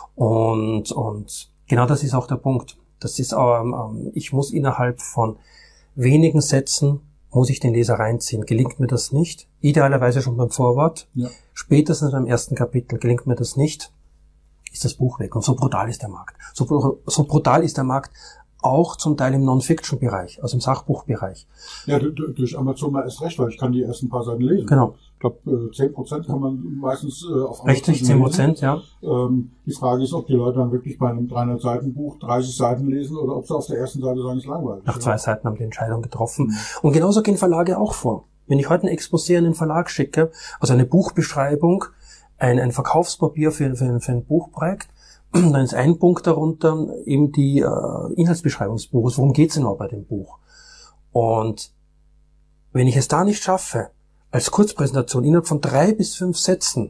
Und und genau das ist auch der Punkt. Das ist, ähm, ich muss innerhalb von wenigen Sätzen, muss ich den Leser reinziehen. Gelingt mir das nicht, idealerweise schon beim Vorwort, ja. spätestens beim ersten Kapitel, gelingt mir das nicht, ist das Buch weg. Und so brutal ist der Markt. So, so brutal ist der Markt auch zum Teil im Non-Fiction-Bereich, also im Sachbuchbereich. Ja, durch Amazon mal erst recht, weil ich kann die ersten paar Seiten lesen. Genau. Ich glaube, zehn Prozent kann man meistens auf Amazon Richtig, zehn Prozent, ja. Ähm, die Frage ist, ob die Leute dann wirklich bei einem dreihundert Seiten Buch dreißig Seiten lesen oder ob sie auf der ersten Seite sagen, es ist langweilig. Nach zwei ja. Seiten haben die Entscheidung getroffen. Mhm. Und genauso gehen Verlage auch vor. Wenn ich heute ein Exposé an den Verlag schicke, also eine Buchbeschreibung, ein, ein Verkaufspapier für, für, für ein Buchprojekt, dann ist ein Punkt darunter eben die äh, Inhaltsbeschreibung des Buches. Worum geht's denn auch bei dem Buch? Und wenn ich es da nicht schaffe, als Kurzpräsentation innerhalb von drei bis fünf Sätzen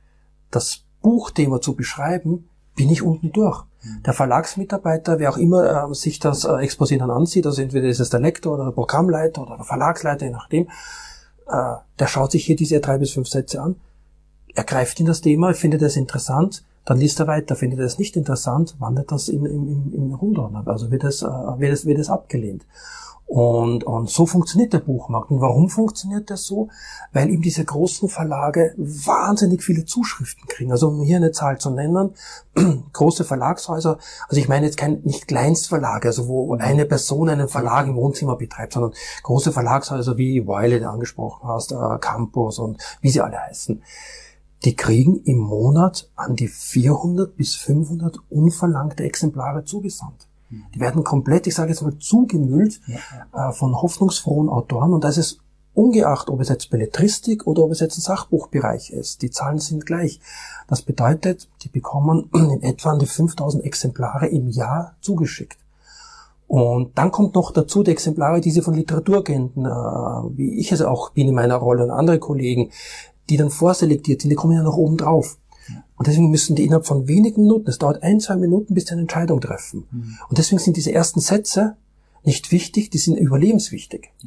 das Buchthema zu beschreiben, bin ich unten durch. Mhm. Der Verlagsmitarbeiter, wer auch immer äh, sich das äh, Exposé dann ansieht, also entweder ist es der Lektor oder der Programmleiter oder der Verlagsleiter, je nachdem, äh, der schaut sich hier diese drei bis fünf Sätze an, er greift in das Thema, findet es interessant, dann liest er weiter, findet er es nicht interessant, wandert das in, in, in, in Rundordner, also wird es, äh, wird es, wird es abgelehnt. Und, und so funktioniert der Buchmarkt. Und warum funktioniert das so? Weil eben diese großen Verlage wahnsinnig viele Zuschriften kriegen. Also um hier eine Zahl zu nennen, große Verlagshäuser, also ich meine jetzt kein, nicht Kleinstverlage, also wo eine Person einen Verlag im Wohnzimmer betreibt, sondern große Verlagshäuser wie Wiley, die du angesprochen hast, äh, Campus und wie sie alle heißen. Die kriegen im Monat an die vierhundert bis fünfhundert unverlangte Exemplare zugesandt. Die werden komplett, ich sage jetzt mal, zugemüllt ja. äh, von hoffnungsfrohen Autoren. Und das ist ungeachtet, ob es jetzt Belletristik oder ob es jetzt ein Sachbuchbereich ist. Die Zahlen sind gleich. Das bedeutet, die bekommen in etwa an die fünftausend Exemplare im Jahr zugeschickt. Und dann kommt noch dazu die Exemplare, die Sie von Literaturagenten, äh, wie ich es auch bin in meiner Rolle und andere Kollegen, die dann vorselektiert sind, die kommen ja noch oben drauf. Und deswegen müssen die innerhalb von wenigen Minuten, es dauert ein, zwei Minuten, bis sie eine Entscheidung treffen. Mhm. Und deswegen sind diese ersten Sätze nicht wichtig, die sind überlebenswichtig. Ja.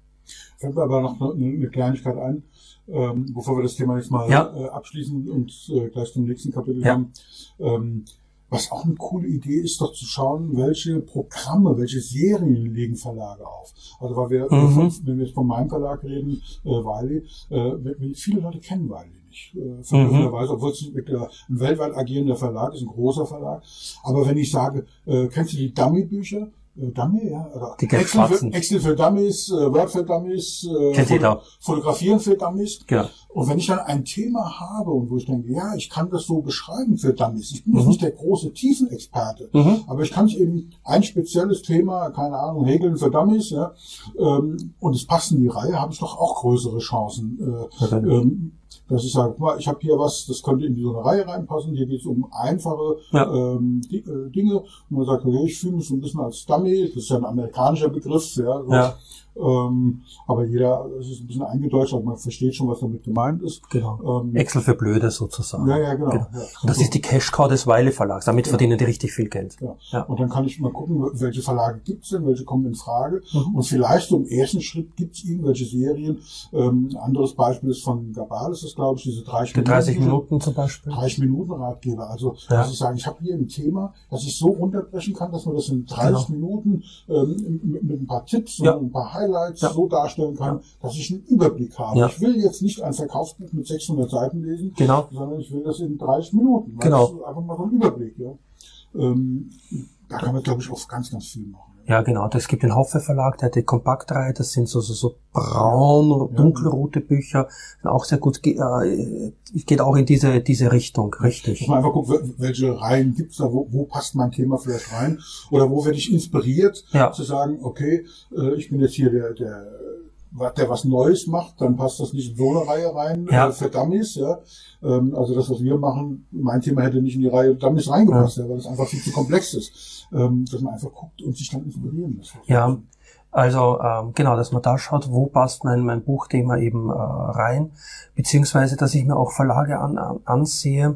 Fällt mir aber noch eine, eine Kleinigkeit ein, ähm, bevor wir das Thema jetzt mal ja. äh, abschließen und äh, gleich zum nächsten Kapitel ja. kommen. Ähm, was auch eine coole Idee ist, doch zu schauen, welche Programme, welche Serien legen Verlage auf. Also weil wir, mhm. von, wenn wir jetzt von meinem Verlag reden, äh, Wiley, äh, viele Leute kennen Wiley nicht. Äh, verblüffenderweise, mhm. obwohl es ein weltweit agierender Verlag ist, ein großer Verlag. Aber wenn ich sage, äh, kennst du die Dummy-Bücher? Dummy, ja. Oder die Excel für, Excel für Dummies, äh, Word für Dummies, äh, Foto, Fotografieren für Dummies. Genau. Und wenn ich dann ein Thema habe und wo ich denke, ja, ich kann das so beschreiben für Dummies. Ich bin jetzt mhm. nicht der große Tiefenexperte, mhm. aber ich kann es eben ein spezielles Thema, keine Ahnung, Häkeln für Dummies, ja, ähm, und es passt in die Reihe, habe ich doch auch größere Chancen. Äh, okay. ähm, dass ich sage, guck mal, ich habe hier was, das könnte in so eine Reihe reinpassen, hier geht es um einfache ja. ähm, die, äh, Dinge. Und man sagt, okay, ich fühle mich so ein bisschen als Dummy, das ist ja ein amerikanischer Begriff, ja. So. ja. Ähm, aber jeder, es ist ein bisschen eingedeutscht, aber man versteht schon, was damit gemeint ist. Genau. Ähm, Excel für Blöde sozusagen. Ja, ja, genau. genau. Ja. Und das so. ist die Cash-Cow des Wiley Verlags. Damit ja. verdienen die richtig viel Geld. Ja. Ja. Und dann kann ich mal gucken, welche Verlage gibt's denn, welche kommen in Frage. Mhm. Und vielleicht so im ersten Schritt gibt's irgendwelche Serien. Ähm, ein anderes Beispiel ist von Gabal, ist das, glaube ich, diese dreißig Minuten. dreißig Minuten zum Beispiel. dreißig Minuten Ratgeber. Also, ja. dass ich sage, ich habe hier ein Thema, das ich so runterbrechen kann, dass man das in dreißig genau. Minuten ähm, mit, mit ein paar Tipps und ja. ein paar Highlights ja. so darstellen kann, ja. dass ich einen Überblick habe. Ja. Ich will jetzt nicht ein Verkaufsbuch mit sechshundert Seiten lesen, genau. sondern ich will das in dreißig Minuten. Genau. Das ist einfach mal so ein Überblick. Ja. Ähm, da kann man, glaube ich, auch ganz, ganz viel machen. Ja, genau. Es gibt den Hoffe Verlag, der hat die Kompaktreihe, das sind so, so, so braun, ja. dunkelrote Bücher, sind auch sehr gut, äh, geht auch in diese, diese Richtung, richtig. Dass man einfach guckt, welche Reihen gibt's da, wo, wo passt mein Thema vielleicht rein, oder wo werde ich inspiriert, ja. zu sagen, okay, äh, ich bin jetzt hier der, der, der was Neues macht, dann passt das nicht in so eine Reihe rein, ja. äh, für Dummies, ja. Ähm, also das, was wir machen, mein Thema hätte nicht in die Reihe Dummies reingepasst, ja. Ja, weil es einfach viel zu komplex ist, ähm, dass man einfach guckt und sich dann inspirieren lässt. Ja, also ähm, genau, dass man da schaut, wo passt mein mein Buchthema eben äh, rein, beziehungsweise, dass ich mir auch Verlage an, an, ansehe,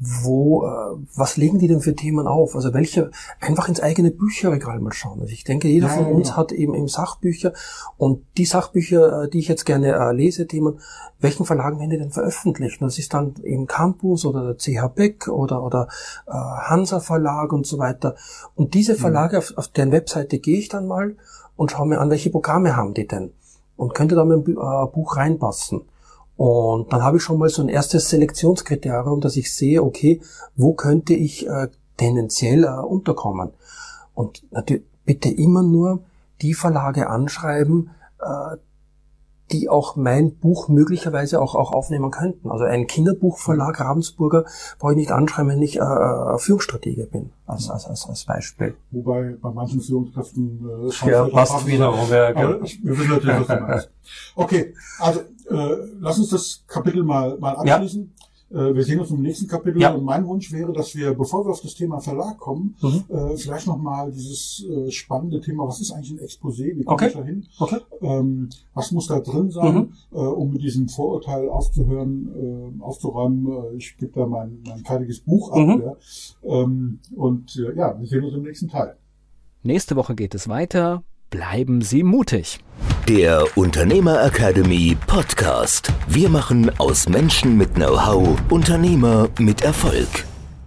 wo, äh, was legen die denn für Themen auf? Also welche, einfach ins eigene Bücherregal mal schauen. Also ich denke, jeder ja, von uns ja. hat eben, eben Sachbücher, und die Sachbücher, die ich jetzt gerne äh, lese, Themen, welchen Verlagen werden die denn veröffentlicht? Und das ist dann eben Campus oder der C H Beck oder, oder äh, Hansa Verlag und so weiter. Und diese Verlage, mhm. auf, auf deren Webseite gehe ich dann mal und schaue mir an, welche Programme haben die denn? Und könnte da mein äh, Buch reinpassen? Und dann habe ich schon mal so ein erstes Selektionskriterium, dass ich sehe, okay, wo könnte ich äh, tendenziell äh, unterkommen? Und natürlich bitte immer nur die Verlage anschreiben, äh, die auch mein Buch möglicherweise auch, auch aufnehmen könnten. Also ein Kinderbuchverlag Ravensburger brauche ich nicht anschreiben, wenn ich äh, Führungsstratege bin, als, als, als, als Beispiel. Wobei bei manchen Führungskräften äh, ja, passt wiederum. Ja, aber ich, wir wissen natürlich, was du meinst. Okay, also äh, lass uns das Kapitel mal, mal abschließen. Ja. Wir sehen uns im nächsten Kapitel, ja. Und mein Wunsch wäre, dass wir, bevor wir auf das Thema Verlag kommen, mhm. äh, vielleicht nochmal dieses äh, spannende Thema, was ist eigentlich ein Exposé, wie komme okay. ich da hin? Okay. Ähm, was muss da drin sein, mhm. äh, um mit diesem Vorurteil aufzuhören, äh, aufzuräumen? Äh, ich gebe da mein, mein fertiges Buch ab. Mhm. Ja. Ähm, und äh, ja, wir sehen uns im nächsten Teil. Nächste Woche geht es weiter. Bleiben Sie mutig. Der Unternehmer Academy Podcast. Wir machen aus Menschen mit Know-how Unternehmer mit Erfolg.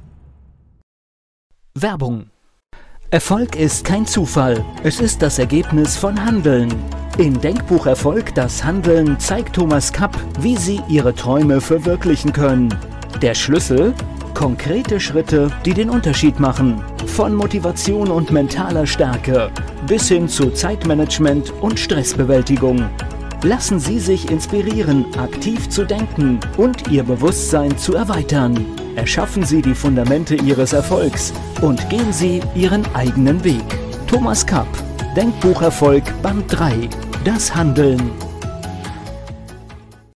Werbung. Erfolg ist kein Zufall. Es ist das Ergebnis von Handeln. In Denkbuch Erfolg, das Handeln, zeigt Thomas Kapp, wie Sie Ihre Träume verwirklichen können. Der Schlüssel? Konkrete Schritte, die den Unterschied machen. Von Motivation und mentaler Stärke bis hin zu Zeitmanagement und Stressbewältigung. Lassen Sie sich inspirieren, aktiv zu denken und Ihr Bewusstsein zu erweitern. Erschaffen Sie die Fundamente Ihres Erfolgs und gehen Sie Ihren eigenen Weg. Thomas Kapp, Denkbuch Erfolg Band drei. Das Handeln.